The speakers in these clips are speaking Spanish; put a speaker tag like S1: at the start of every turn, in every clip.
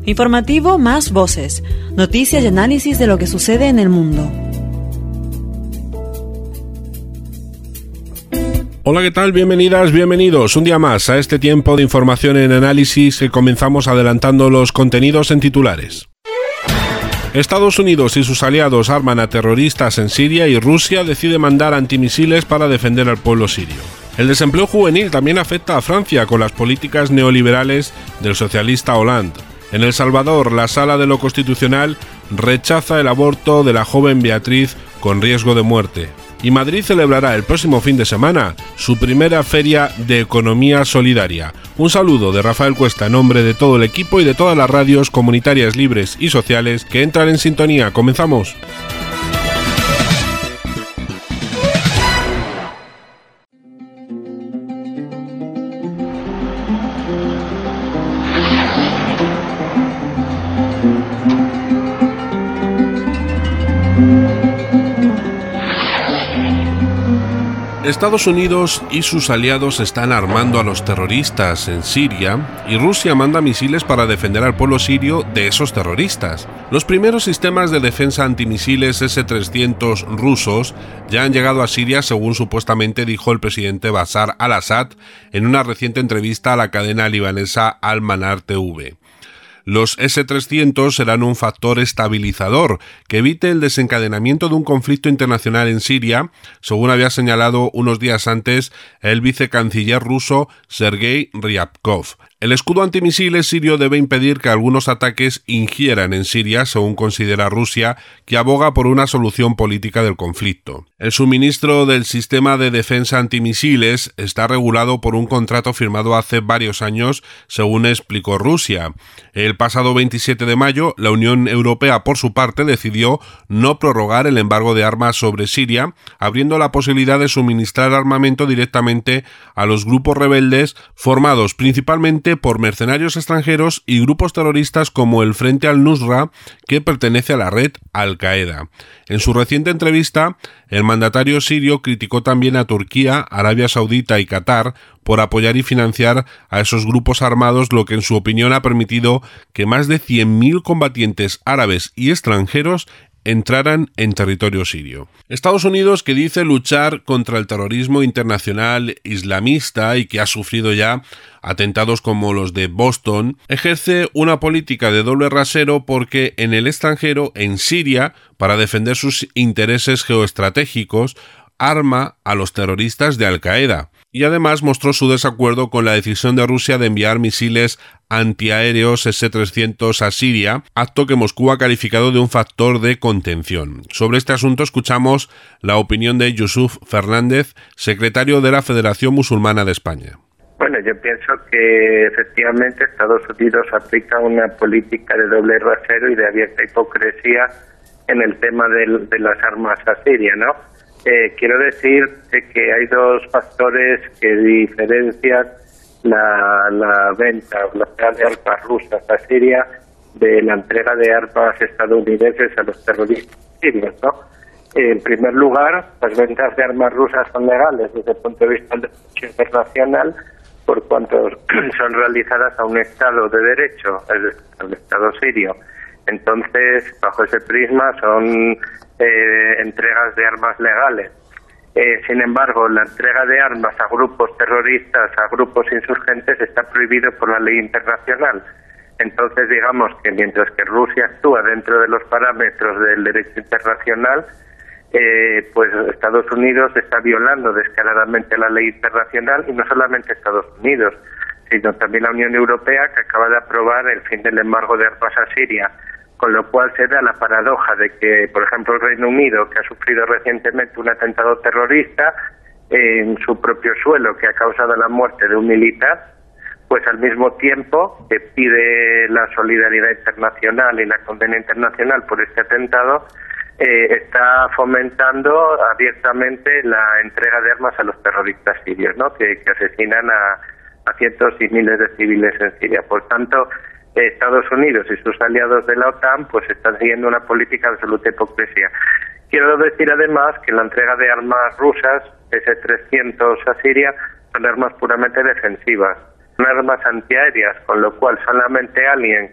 S1: Informativo Más Voces. Noticias y análisis de lo que sucede en el mundo.
S2: Hola, ¿qué tal? Bienvenidas, bienvenidos un día más a este tiempo de información en análisis que comenzamos adelantando los contenidos en titulares. Estados Unidos y sus aliados arman a terroristas en Siria y Rusia decide mandar antimisiles para defender al pueblo sirio. El desempleo juvenil también afecta a Francia con las políticas neoliberales del socialista Hollande. En El Salvador, la Sala de lo Constitucional rechaza el aborto de la joven Beatriz con riesgo de muerte. Y Madrid celebrará el próximo fin de semana su primera feria de economía solidaria. Un saludo de Rafael Cuesta en nombre de todo el equipo y de todas las radios comunitarias libres y sociales que entran en sintonía. ¡Comenzamos! Estados Unidos y sus aliados están armando a los terroristas en Siria y Rusia manda misiles para defender al pueblo sirio de esos terroristas. Los primeros sistemas de defensa antimisiles S-300 rusos ya han llegado a Siria, según supuestamente dijo el presidente Bashar al-Assad en una reciente entrevista a la cadena libanesa Al-Manar TV. Los S-300 serán un factor estabilizador que evite el desencadenamiento de un conflicto internacional en Siria, según había señalado unos días antes el vicecanciller ruso Sergei Ryabkov. El escudo antimisiles sirio debe impedir que algunos ataques ingieran en Siria, según considera Rusia, que aboga por una solución política del conflicto. El suministro del sistema de defensa antimisiles está regulado por un contrato firmado hace varios años, según explicó Rusia. El pasado 27 de mayo, la Unión Europea, por su parte, decidió no prorrogar el embargo de armas sobre Siria, abriendo la posibilidad de suministrar armamento directamente a los grupos rebeldes formados principalmente por mercenarios extranjeros y grupos terroristas como el Frente al-Nusra, que pertenece a la red Al-Qaeda. En su reciente entrevista, el mandatario sirio criticó también a Turquía, Arabia Saudita y Qatar por apoyar y financiar a esos grupos armados, lo que en su opinión ha permitido que más de 100.000 combatientes árabes y extranjeros entraran en territorio sirio. Estados Unidos, que dice luchar contra el terrorismo internacional islamista y que ha sufrido ya atentados como los de Boston, ejerce una política de doble rasero porque en el extranjero, en Siria, para defender sus intereses geoestratégicos, arma a los terroristas de Al-Qaeda. Y además mostró su desacuerdo con la decisión de Rusia de enviar misiles antiaéreos S-300 a Siria, acto que Moscú ha calificado de un factor de contención. Sobre este asunto escuchamos la opinión de Yusuf Fernández, secretario de la Federación Musulmana de España.
S3: Bueno, yo pienso que efectivamente Estados Unidos aplica una política de doble rasero y de abierta hipocresía en el tema de las armas a Siria, ¿no? Quiero decir que hay dos factores que diferencian la venta o la entrega de armas rusas a Siria de la entrega de armas estadounidenses a los terroristas sirios, ¿no? En primer lugar, las ventas de armas rusas son legales desde el punto de vista del derecho internacional, por cuanto son realizadas a un Estado de derecho, es decir, al Estado sirio. Entonces, bajo ese prisma, son entregas de armas legales. Sin embargo, la entrega de armas a grupos terroristas, a grupos insurgentes, está prohibido por la ley internacional. Entonces, digamos que mientras que Rusia actúa dentro de los parámetros del derecho internacional, pues Estados Unidos está violando descaradamente la ley internacional, y no solamente Estados Unidos, sino también la Unión Europea, que acaba de aprobar el fin del embargo de armas a Siria. Con lo cual se da la paradoja de que, por ejemplo, el Reino Unido, que ha sufrido recientemente un atentado terrorista en su propio suelo que ha causado la muerte de un militar, pues al mismo tiempo que pide la solidaridad internacional y la condena internacional por este atentado, está fomentando abiertamente la entrega de armas a los terroristas sirios, ¿no? que asesinan a cientos y miles de civiles en Siria. Por tanto, Estados Unidos y sus aliados de la OTAN pues están siguiendo una política de absoluta hipocresía. Quiero decir además que la entrega de armas rusas, S-300 a Siria, son armas puramente defensivas, son armas antiaéreas, con lo cual solamente alguien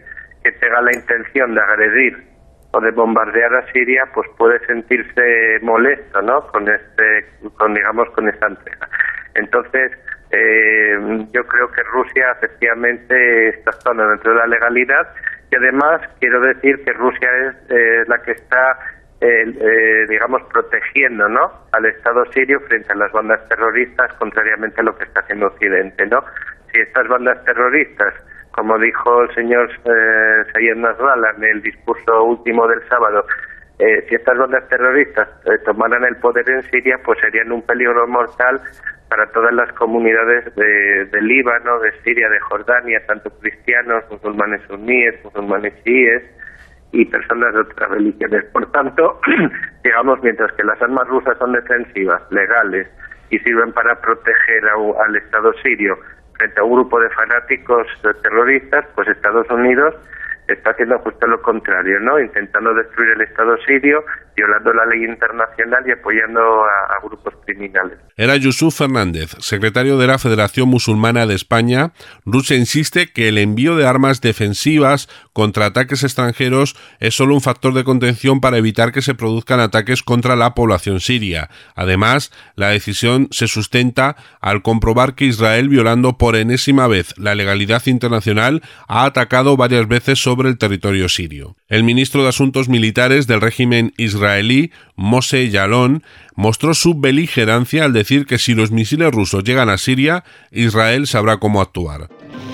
S3: que tenga la intención de agredir o de bombardear a Siria, pues puede sentirse molesto, ¿no? Con esta entrega. Entonces, yo creo que Rusia efectivamente está actuando dentro de la legalidad, y además quiero decir que Rusia es la que está protegiendo, ¿no?, al Estado sirio frente a las bandas terroristas, contrariamente a lo que está haciendo Occidente, ¿no? Si estas bandas terroristas, como dijo el señor Sayed Nasrallah en el discurso último del sábado, si estas bandas terroristas tomaran el poder en Siria, pues serían un peligro mortal para todas las comunidades de Líbano, de Siria, de Jordania, tanto cristianos, musulmanes suníes, musulmanes chiíes y personas de otras religiones. Por tanto, mientras que las armas rusas son defensivas, legales y sirven para proteger al Estado sirio frente a un grupo de fanáticos terroristas, pues Estados Unidos está haciendo justo lo contrario, ¿no? Intentando destruir el Estado sirio, violando la ley internacional y apoyando a grupos criminales.
S2: Era Yusuf Fernández, secretario de la Federación Musulmana de España. Rusia insiste que el envío de armas defensivas contra ataques extranjeros es solo un factor de contención para evitar que se produzcan ataques contra la población siria. Además, la decisión se sustenta al comprobar que Israel, violando por enésima vez la legalidad internacional, ha atacado varias veces sobre el territorio sirio. El ministro de Asuntos Militares del régimen israelí, Moshe Yaalon, mostró su beligerancia al decir que si los misiles rusos llegan a Siria, Israel sabrá cómo actuar.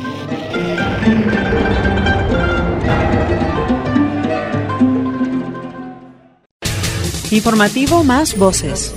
S1: Informativo Más Voces.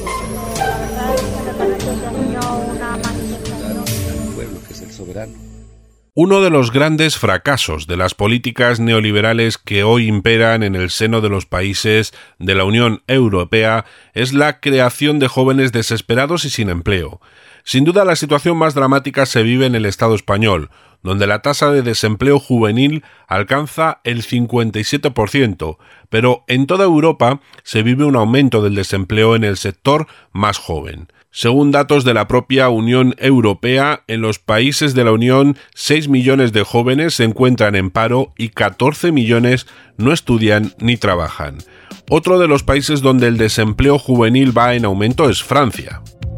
S2: Uno de los grandes fracasos de las políticas neoliberales que hoy imperan en el seno de los países de la Unión Europea es la creación de jóvenes desesperados y sin empleo. Sin duda, la situación más dramática se vive en el Estado español, donde la tasa de desempleo juvenil alcanza el 57%, pero en toda Europa se vive un aumento del desempleo en el sector más joven. Según datos de la propia Unión Europea, en los países de la Unión 6 millones de jóvenes se encuentran en paro y 14 millones no estudian ni trabajan. Otro de los países donde el desempleo juvenil va en aumento es Francia.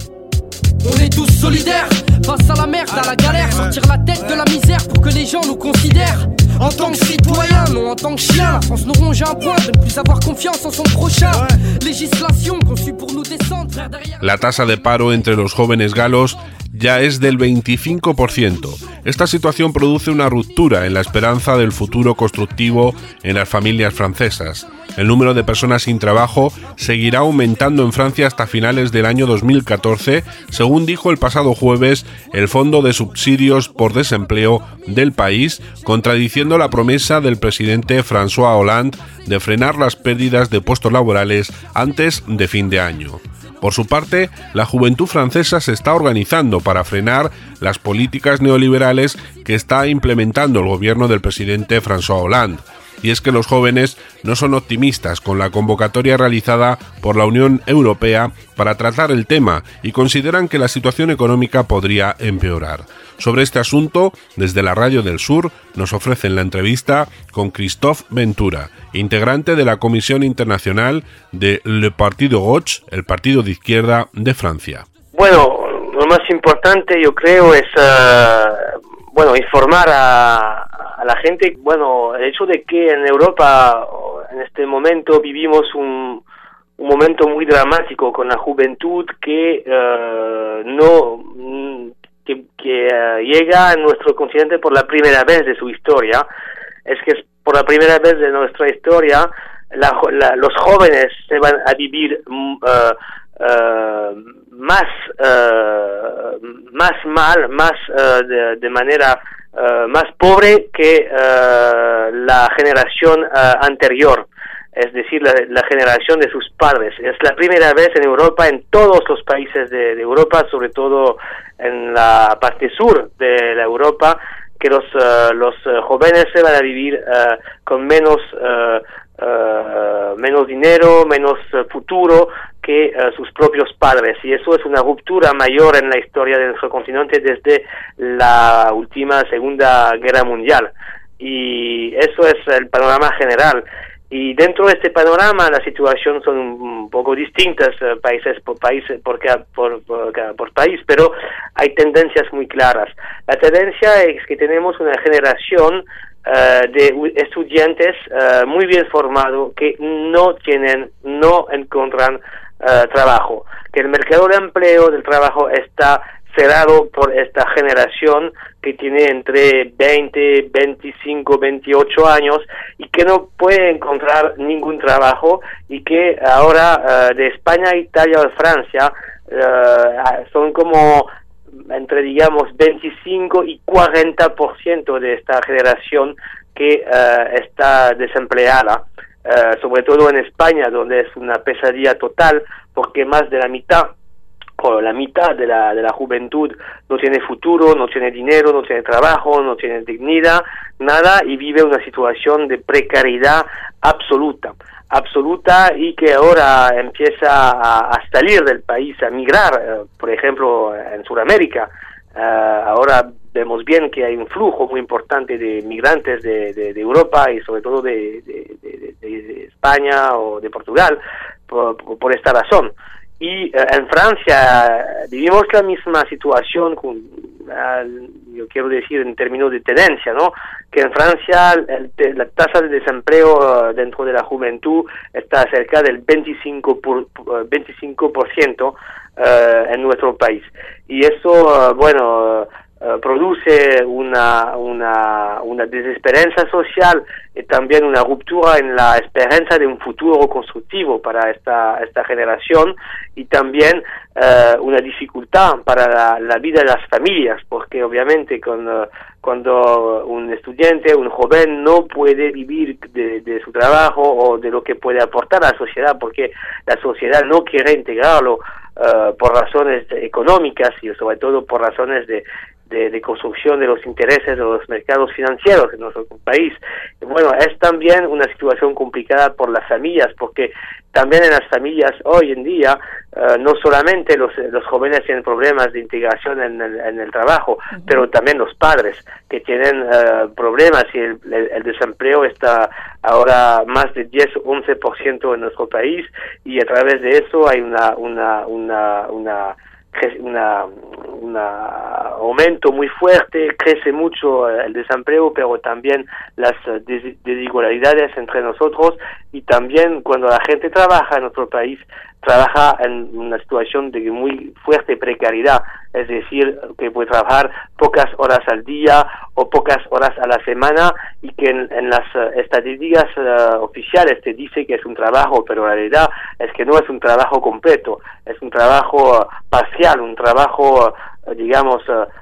S4: On est tous solidaires face à la merde, à la galère, sortir la tête de la misère pour que les gens nous considèrent en tant que citoyens, non en tant que chiens. La France nous ronge un point de ne plus avoir confiance en son prochain. Législation conçue pour nous descendre derrière.
S2: La tasa de paro entre los jóvenes galos ya es del 25%. Esta situación produce una ruptura en la esperanza del futuro constructivo en las familias francesas. El número de personas sin trabajo seguirá aumentando en Francia hasta finales del año 2014, según dijo el pasado jueves el Fondo de Subsidios por Desempleo del país, contradiciendo la promesa del presidente François Hollande de frenar las pérdidas de puestos laborales antes de fin de año. Por su parte, la juventud francesa se está organizando para frenar las políticas neoliberales que está implementando el gobierno del presidente François Hollande. Y es que los jóvenes no son optimistas con la convocatoria realizada por la Unión Europea para tratar el tema y consideran que la situación económica podría empeorar. Sobre este asunto, desde la Radio del Sur, nos ofrecen la entrevista con Christophe Ventura, integrante de la Comisión Internacional de Le Parti de Gauche, el partido de izquierda de Francia.
S5: Bueno, lo más importante yo creo es informar a la gente. Bueno, el hecho de que en Europa en este momento vivimos un momento muy dramático con la juventud que llega a nuestro continente por la primera vez de su historia. Es que por la primera vez de nuestra historia los jóvenes se van a vivir más mal, de manera más pobre que la generación anterior, es decir, la generación de sus padres. Es la primera vez en Europa, en todos los países de Europa, sobre todo en la parte sur de la Europa, que los jóvenes se van a vivir con menos dinero, menos futuro que sus propios padres, y eso es una ruptura mayor en la historia de nuestro continente desde la última Segunda Guerra Mundial. y eso es el panorama general. Y dentro de este panorama las situaciones son un poco distintas, país por país, por país, pero hay tendencias muy claras. La tendencia es que tenemos una generación de estudiantes muy bien formados que no encuentran trabajo, que el mercado de empleo del trabajo está cerrado por esta generación que tiene entre 20, 25, 28 años y que no puede encontrar ningún trabajo y que ahora de España, Italia o Francia son como entre digamos 25 y 40% de esta generación que está desempleada, sobre todo en España, donde es una pesadilla total porque más de la mitad o la mitad de la juventud no tiene futuro, no tiene dinero, no tiene trabajo, no tiene dignidad, nada, y vive una situación de precariedad absoluta, y que ahora empieza a salir del país, a migrar, por ejemplo, en Sudamérica. Ahora vemos bien que hay un flujo muy importante de migrantes de Europa y sobre todo de España o de Portugal por esta razón. Y en Francia vivimos la misma situación, yo quiero decir en términos de tendencia, ¿no? Que en Francia la tasa de desempleo dentro de la juventud está cerca del 25% en nuestro país. Y eso, produce una desesperanza social y también una ruptura en la esperanza de un futuro constructivo para esta generación, y también una dificultad para la vida de las familias, porque obviamente cuando un estudiante, un joven no puede vivir de su trabajo o de lo que puede aportar a la sociedad, porque la sociedad no quiere integrarlo por razones económicas y sobre todo por razones de construcción de los intereses de los mercados financieros en nuestro país. Bueno, es también una situación complicada por las familias, porque también en las familias hoy en día no solamente los jóvenes tienen problemas de integración en el trabajo, pero también los padres que tienen problemas, y el desempleo está ahora más de 10-11% en nuestro país, y a través de eso hay un aumento muy fuerte, crece mucho el desempleo, pero también las desigualdades entre nosotros, y también cuando la gente trabaja en nuestro país, trabaja en una situación de muy fuerte precariedad, es decir, que puede trabajar pocas horas al día o pocas horas a la semana, y que en las estadísticas oficiales te dice que es un trabajo, pero la realidad es que no es un trabajo completo, es un trabajo parcial, un trabajo, digamos,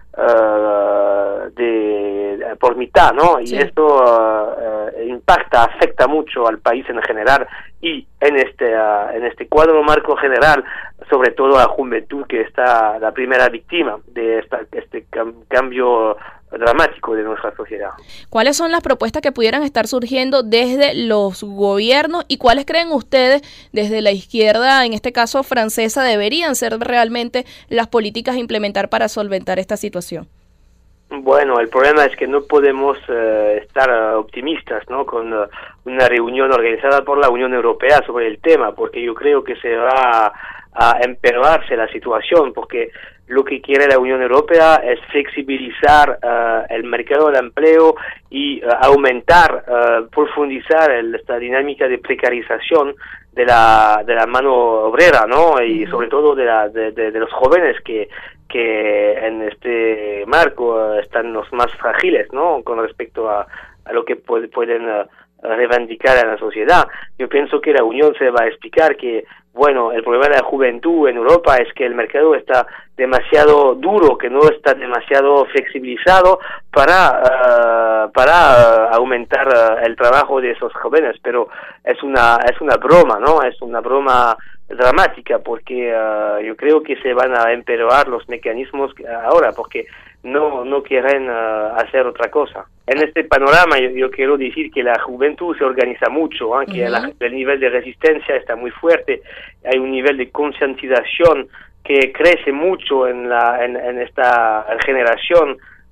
S5: por mitad, ¿no? Y esto afecta mucho al país en general, y en este cuadro marco general, sobre todo a la juventud, que está la primera víctima de este cambio dramático de nuestra sociedad.
S6: ¿Cuáles son las propuestas que pudieran estar surgiendo desde los gobiernos, y cuáles creen ustedes desde la izquierda, en este caso francesa, deberían ser realmente las políticas a implementar para solventar esta situación?
S5: Bueno, el problema es que no podemos estar optimistas, ¿no?, con una reunión organizada por la Unión Europea sobre el tema, porque yo creo que se va a empeorarse la situación, porque lo que quiere la Unión Europea es flexibilizar el mercado del empleo y aumentar, profundizar esta dinámica de precarización de la mano obrera, ¿no? Y sobre todo de los jóvenes que en este marco están los más frágiles, ¿no?, con respecto a lo que pueden reivindicar en la sociedad. Yo pienso que la Unión se va a explicar que, bueno, el problema de la juventud en Europa es que el mercado está demasiado duro, que no está demasiado flexibilizado para aumentar el trabajo de esos jóvenes, pero es una broma, ¿no? Es una broma dramática, porque yo creo que se van a empeorar los mecanismos ahora, porque no quieren hacer otra cosa. En este panorama yo quiero decir que la juventud se organiza mucho, que el nivel de resistencia está muy fuerte, hay un nivel de concientización que crece mucho en esta generación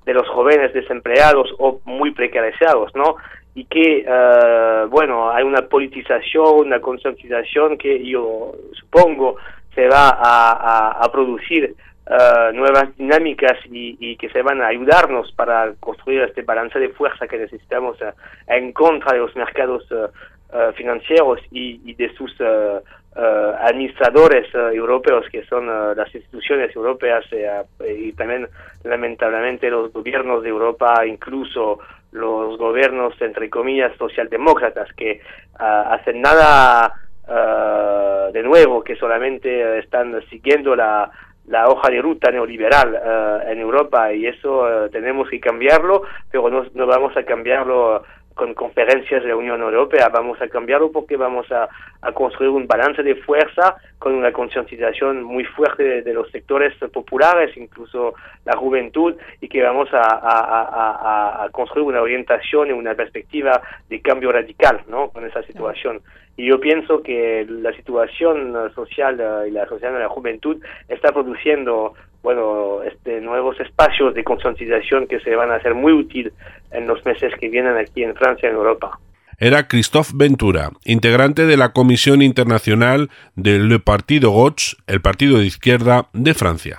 S5: de los jóvenes desempleados o muy precarizados, ¿no? Y que, hay una politización, una concientización que yo supongo se va a producir nuevas dinámicas y que se van a ayudarnos para construir este balance de fuerza que necesitamos en contra de los mercados financieros y de sus administradores europeos, que son las instituciones europeas y también lamentablemente los gobiernos de Europa, incluso los gobiernos entre comillas socialdemócratas, que hacen nada de nuevo, que solamente están siguiendo la hoja de ruta neoliberal en Europa, y eso tenemos que cambiarlo, pero no vamos a cambiarlo con conferencias de la Unión Europea, vamos a cambiarlo porque vamos a construir un balance de fuerza con una concientización muy fuerte de los sectores populares, incluso la juventud, y que vamos a construir una orientación y una perspectiva de cambio radical, ¿no?, con esa situación. Y yo pienso que la situación social y la sociedad de la juventud está produciendo nuevos espacios de concientización que se van a hacer muy útiles en los meses que vienen aquí en Francia y en Europa.
S2: Era Christophe Ventura, integrante de la Comisión Internacional de Le Parti de Gauche, el partido de izquierda de Francia.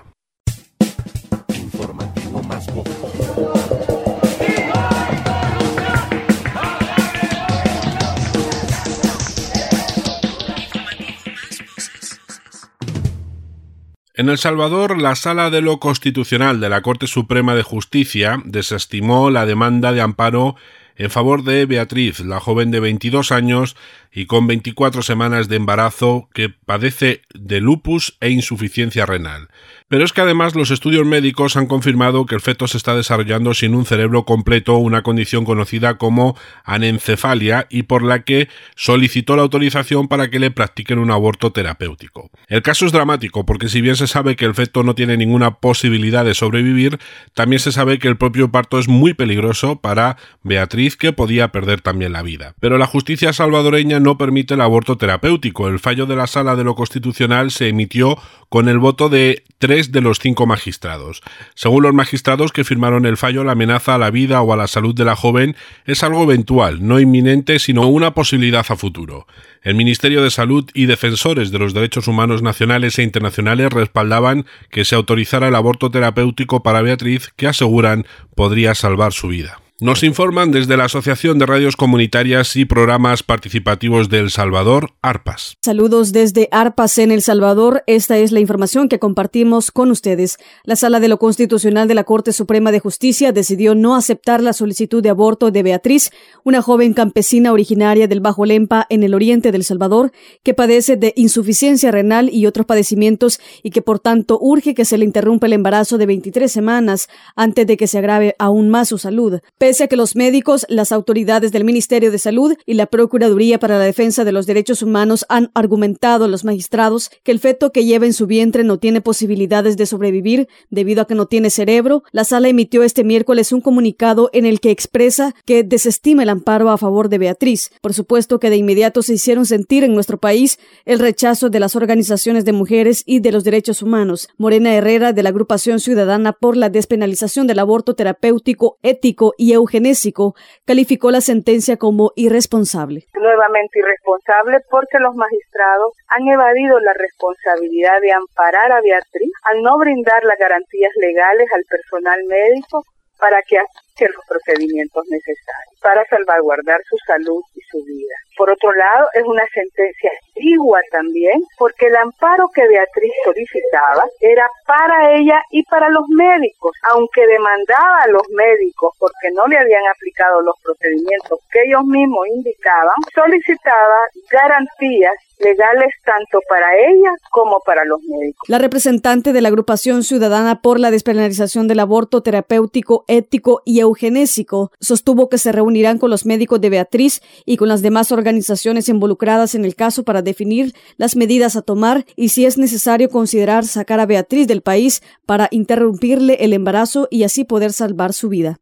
S2: En El Salvador, la Sala de lo Constitucional de la Corte Suprema de Justicia desestimó la demanda de amparo en favor de Beatriz, la joven de 22 años y con 24 semanas de embarazo que padece de lupus e insuficiencia renal. Pero es que además los estudios médicos han confirmado que el feto se está desarrollando sin un cerebro completo, una condición conocida como anencefalia, y por la que solicitó la autorización para que le practiquen un aborto terapéutico. El caso es dramático porque si bien se sabe que el feto no tiene ninguna posibilidad de sobrevivir, también se sabe que el propio parto es muy peligroso para Beatriz, que podía perder también la vida. Pero la justicia salvadoreña no permite el aborto terapéutico. El fallo de la Sala de lo Constitucional se emitió con el voto de 3 de los 5 magistrados. Según los magistrados que firmaron el fallo, la amenaza a la vida o a la salud de la joven es algo eventual, no inminente, sino una posibilidad a futuro. El Ministerio de Salud y defensores de los derechos humanos nacionales e internacionales respaldaban que se autorizara el aborto terapéutico para Beatriz, que aseguran podría salvar su vida. Nos informan desde la Asociación de Radios Comunitarias y Programas Participativos de El Salvador, ARPAS.
S7: Saludos desde ARPAS en El Salvador. Esta es la información que compartimos con ustedes. La Sala de lo Constitucional de la Corte Suprema de Justicia decidió no aceptar la solicitud de aborto de Beatriz, una joven campesina originaria del Bajo Lempa en el oriente del Salvador, que padece de insuficiencia renal y otros padecimientos y que por tanto urge que se le interrumpa el embarazo de 23 semanas antes de que se agrave aún más su salud. Pese a que los médicos, las autoridades del Ministerio de Salud y la Procuraduría para la Defensa de los Derechos Humanos han argumentado a los magistrados que el feto que lleva en su vientre no tiene posibilidades de sobrevivir debido a que no tiene cerebro, la Sala emitió este miércoles un comunicado en el que expresa que desestima el amparo a favor de Beatriz. Por supuesto que de inmediato se hicieron sentir en nuestro país el rechazo de las organizaciones de mujeres y de los derechos humanos. Morena Herrera, de la Agrupación Ciudadana por la Despenalización del Aborto Terapéutico, Ético y Eugenésico, calificó la sentencia como irresponsable.
S8: Nuevamente irresponsable porque los magistrados han evadido la responsabilidad de amparar a Beatriz al no brindar las garantías legales al personal médico para que haga los procedimientos necesarios para salvaguardar su salud y su vida. Por otro lado, es una sentencia ambigua también, porque el amparo que Beatriz solicitaba era para ella y para los médicos, aunque demandaba a los médicos porque no le habían aplicado los procedimientos que ellos mismos indicaban, solicitaba garantías legales tanto para ella como para los médicos.
S7: La representante de la Agrupación Ciudadana por la Despenalización del Aborto Terapéutico, Ético y Eugenésico sostuvo que se reunirán con los médicos de Beatriz y con las demás organizaciones involucradas en el caso para definir las medidas a tomar y si es necesario considerar sacar a Beatriz del país para interrumpirle el embarazo y así poder salvar su vida.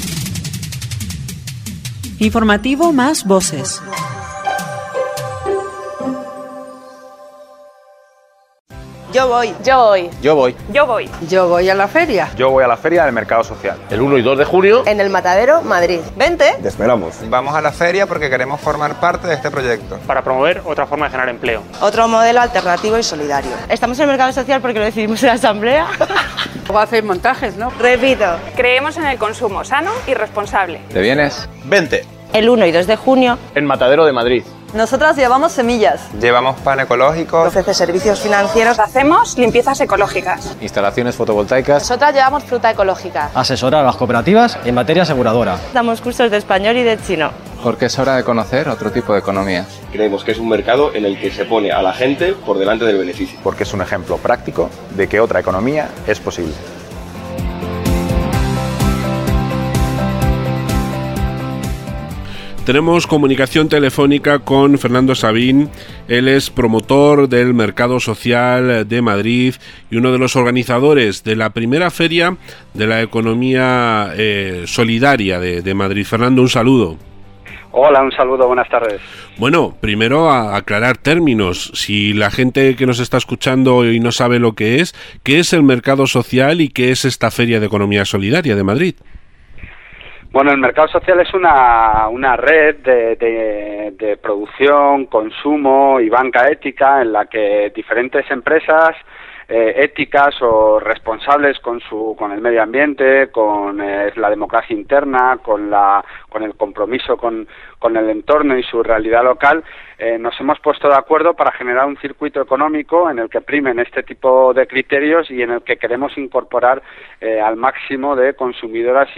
S1: Informativo Más
S9: Yo voy.
S10: Yo voy.
S11: Yo voy.
S9: Yo voy.
S12: Yo voy a la feria.
S11: Yo voy a la feria del Mercado Social.
S13: El 1 y 2 de junio.
S9: En el Matadero, Madrid. Vente.
S11: Te esperamos.
S14: Vamos a la feria porque queremos formar parte de este proyecto.
S15: Para promover otra forma de generar empleo.
S9: Otro modelo alternativo y solidario. Estamos en el Mercado Social porque lo decidimos en la Asamblea.
S12: O hacéis montajes, ¿no?
S9: Repito.
S16: Creemos en el consumo sano y responsable.
S11: ¿Te vienes? Vente.
S9: El 1 y 2 de junio.
S11: En Matadero de Madrid.
S10: Nosotras llevamos semillas.
S14: Llevamos pan ecológico.
S9: Ofrece servicios financieros.
S16: Hacemos limpiezas ecológicas.
S11: Instalaciones fotovoltaicas.
S10: Nosotras llevamos fruta ecológica.
S17: Asesorar a las cooperativas en materia aseguradora.
S9: Damos cursos de español y de chino.
S14: Porque es hora de conocer otro tipo de economía.
S13: Creemos que es un mercado en el que se pone a la gente por delante del beneficio.
S11: Porque es un ejemplo práctico de que otra economía es posible.
S2: Tenemos comunicación telefónica con Fernando Sabín. Él es promotor del Mercado Social de Madrid y uno de los organizadores de la primera feria de la economía solidaria de Madrid. Fernando, un saludo.
S18: Hola, un saludo, buenas tardes.
S2: Bueno, primero a aclarar términos. Si la gente que nos está escuchando y no sabe lo que es, ¿qué es el Mercado Social y qué es esta Feria de Economía Solidaria de Madrid?
S18: Bueno, el Mercado Social es una red de producción, consumo y banca ética en la que diferentes empresas éticas o responsables con el medio ambiente, con la democracia interna, con el compromiso con el entorno y su realidad local, nos hemos puesto de acuerdo para generar un circuito económico en el que primen este tipo de criterios y en el que queremos incorporar al máximo de consumidoras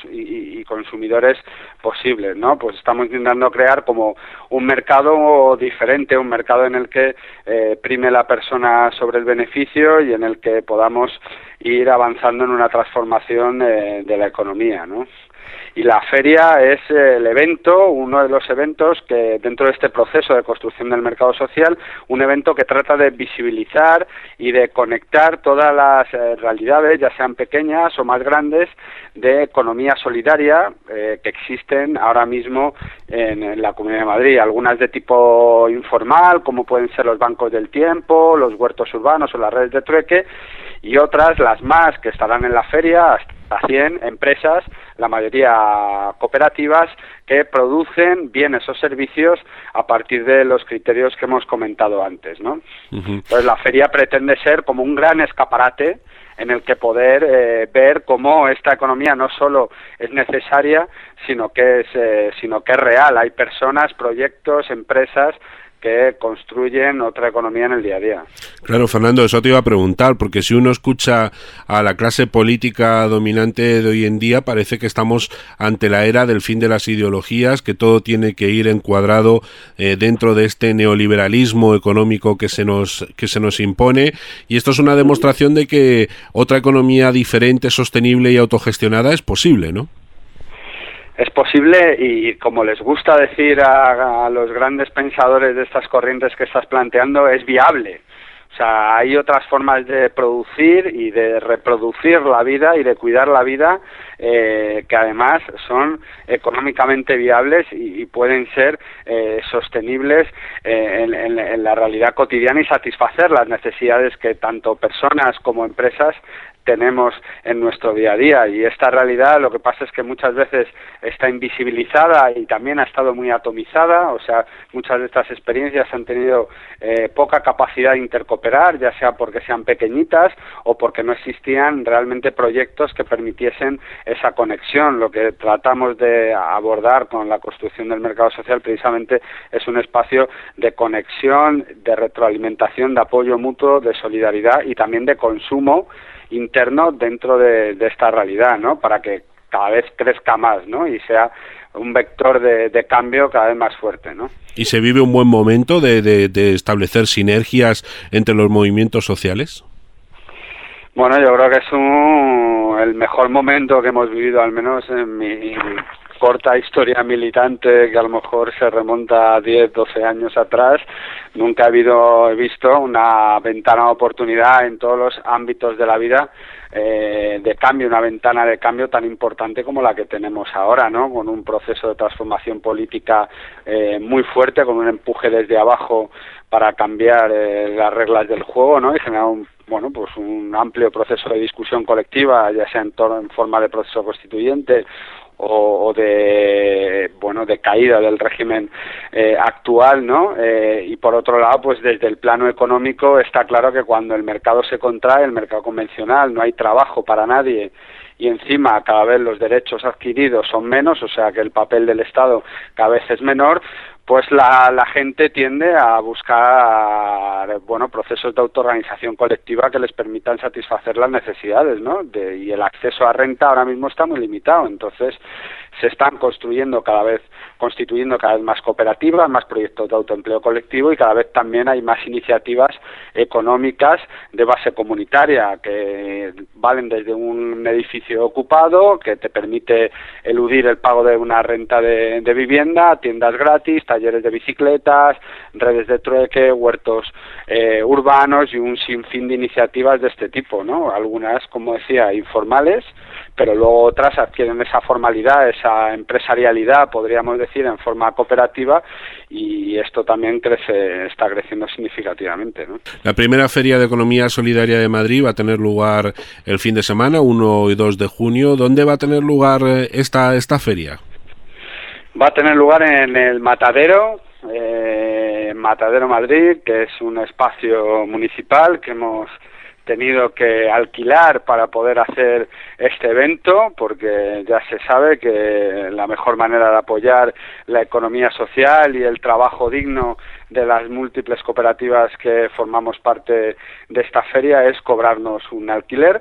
S18: y consumidores posibles, ¿no? Pues estamos intentando crear como un mercado diferente, un mercado en el que prime la persona sobre el beneficio y en el que podamos ir avanzando en una transformación de la economía, ¿no? Y la feria es el evento, uno de los eventos que dentro de este proceso de construcción del mercado social, un evento que trata de visibilizar y de conectar todas las realidades, ya sean pequeñas o más grandes, de economía solidaria que existen ahora mismo en la Comunidad de Madrid. Algunas de tipo informal, como pueden ser los bancos del tiempo, los huertos urbanos o las redes de trueque, y otras, las más, que estarán en la feria, hasta 100 empresas, la mayoría cooperativas, que producen bienes o servicios a partir de los criterios que hemos comentado antes, ¿no? Entonces la feria pretende ser como un gran escaparate en el que poder ver cómo esta economía no solo es necesaria, sino que es real. Hay personas, proyectos, empresas que construyen otra economía en el día a día.
S2: Claro, Fernando, eso te iba a preguntar, porque si uno escucha a la clase política dominante de hoy en día, parece que estamos ante la era del fin de las ideologías, que todo tiene que ir encuadrado dentro de este neoliberalismo económico que se nos impone, y esto es una demostración de que otra economía diferente, sostenible y autogestionada es posible, ¿no?
S18: Es posible y, como les gusta decir a los grandes pensadores de estas corrientes que estás planteando, es viable. O sea, hay otras formas de producir y de reproducir la vida y de cuidar la vida que además son económicamente viables y pueden ser sostenibles en la realidad cotidiana y satisfacer las necesidades que tanto personas como empresas tenemos en nuestro día a día. Y esta realidad, lo que pasa es que muchas veces está invisibilizada y también ha estado muy atomizada. O sea, muchas de estas experiencias han tenido poca capacidad de intercooperar, ya sea porque sean pequeñitas o porque no existían realmente proyectos que permitiesen esa conexión. Lo que tratamos de abordar con la construcción del mercado social precisamente es un espacio de conexión, de retroalimentación, de apoyo mutuo, de solidaridad y también de consumo interno dentro de esta realidad, ¿no? Para que cada vez crezca más, ¿no? Y sea un vector de cambio cada vez más fuerte, ¿no?
S2: ¿Y se vive un buen momento de establecer sinergias entre los movimientos sociales?
S18: Bueno, yo creo que es el mejor momento que hemos vivido, al menos en mi corta historia militante, que a lo mejor se remonta a 10, 12 años atrás. Nunca he visto una ventana de oportunidad en todos los ámbitos de la vida de cambio, una ventana de cambio tan importante como la que tenemos ahora, ¿no? Con un proceso de transformación política muy fuerte, con un empuje desde abajo para cambiar las reglas del juego, ¿no? Y generar bueno, pues un amplio proceso de discusión colectiva, ya sea en forma de proceso constituyente o de caída del régimen actual, ¿no? Y por otro lado, pues desde el plano económico está claro que cuando el mercado se contrae, el mercado convencional, no hay trabajo para nadie y encima cada vez los derechos adquiridos son menos, o sea que el papel del Estado cada vez es menor, pues la gente tiende a buscar, procesos de autoorganización colectiva que les permitan satisfacer las necesidades, ¿no? Y el acceso a renta ahora mismo está muy limitado, entonces se están constituyendo cada vez más cooperativas, más proyectos de autoempleo colectivo y cada vez también hay más iniciativas económicas de base comunitaria que valen desde un edificio ocupado que te permite eludir el pago de una renta de vivienda, tiendas gratis, talleres de bicicletas, redes de trueque, huertos urbanos y un sinfín de iniciativas de este tipo, ¿no? Algunas, como decía, informales, pero luego otras adquieren esa formalidad, esa empresarialidad, podríamos decir, en forma cooperativa, y esto también está creciendo significativamente, ¿no?
S2: La primera Feria de Economía Solidaria de Madrid va a tener lugar el fin de semana, 1 y 2 de junio. ¿Dónde va a tener lugar esta feria?
S18: Va a tener lugar en el Matadero, Matadero Madrid, que es un espacio municipal que hemos tenido que alquilar para poder hacer este evento, porque ya se sabe que la mejor manera de apoyar la economía social y el trabajo digno de las múltiples cooperativas que formamos parte de esta feria es cobrarnos un alquiler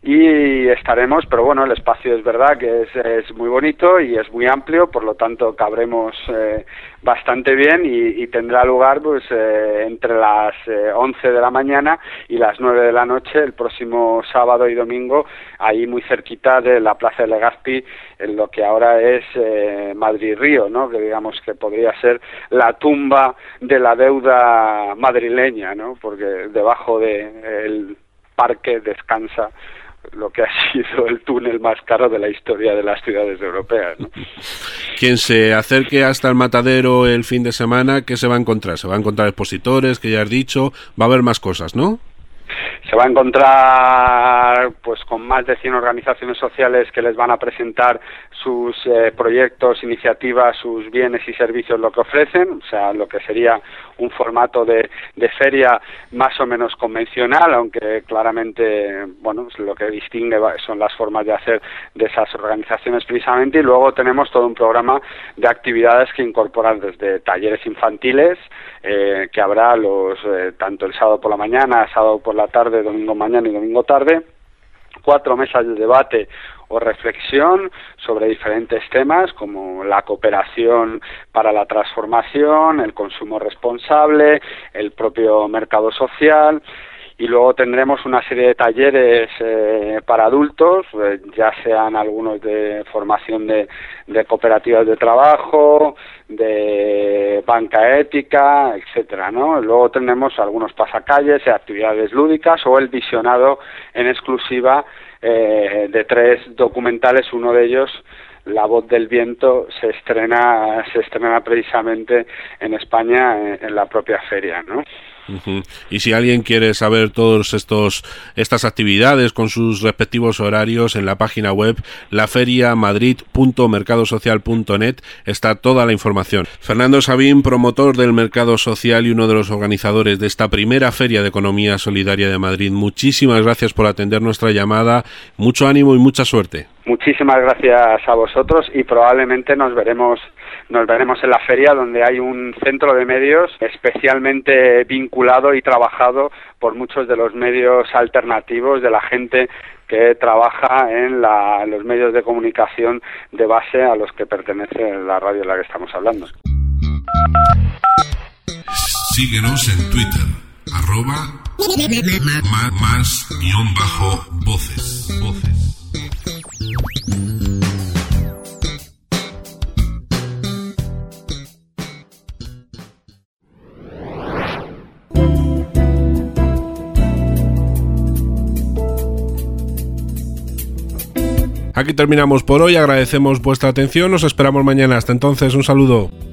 S18: y estaremos, pero bueno, el espacio es verdad que es muy bonito y es muy amplio, por lo tanto cabremos bastante bien y tendrá lugar pues entre las 11 de la mañana y las 9 de la noche el próximo sábado y domingo, ahí muy cerquita de la Plaza de Legazpi, en lo que ahora es Madrid-Río, ¿no? Que digamos que podría ser la tumba de la deuda madrileña, ¿no? Porque debajo del parque descansa lo que ha sido el túnel más caro de la historia de las ciudades europeas, ¿no?
S2: Quien se acerque hasta el Matadero el fin de semana, ¿qué se va a encontrar? Se va a encontrar expositores, que ya has dicho, va a haber más cosas, ¿no?
S18: Se va a encontrar pues con más de 100 organizaciones sociales que les van a presentar sus proyectos, iniciativas, sus bienes y servicios, lo que ofrecen, o sea, lo que sería un formato de feria más o menos convencional, aunque claramente, bueno, lo que distingue son las formas de hacer de esas organizaciones precisamente, y luego tenemos todo un programa de actividades que incorporan desde talleres infantiles, que habrá tanto el sábado por la mañana, sábado por la tarde, domingo mañana y domingo tarde, 4 mesas de debate o reflexión sobre diferentes temas como la cooperación para la transformación, el consumo responsable, el propio mercado social. Y luego tendremos una serie de talleres para adultos, ya sean algunos de formación de cooperativas de trabajo, de banca ética, etcétera, ¿no? Luego tendremos algunos pasacalles, actividades lúdicas o el visionado en exclusiva de 3 documentales. Uno de ellos, La voz del viento, se estrena precisamente en España en la propia feria, ¿no?
S2: Uh-huh. Y si alguien quiere saber todas estas actividades con sus respectivos horarios, en la página web laferiamadrid.mercadosocial.net está toda la información. Fernando Sabín, promotor del mercado social y uno de los organizadores de esta primera Feria de Economía Solidaria de Madrid, muchísimas gracias por atender nuestra llamada, mucho ánimo y mucha suerte.
S18: Muchísimas gracias a vosotros y probablemente nos veremos en la feria, donde hay un centro de medios especialmente vinculado y trabajado por muchos de los medios alternativos de la gente que trabaja en los medios de comunicación de base a los que pertenece la radio en la que estamos hablando.
S2: Síguenos en Twitter, @más_voces. Aquí terminamos por hoy, agradecemos vuestra atención, nos esperamos mañana, hasta entonces un saludo.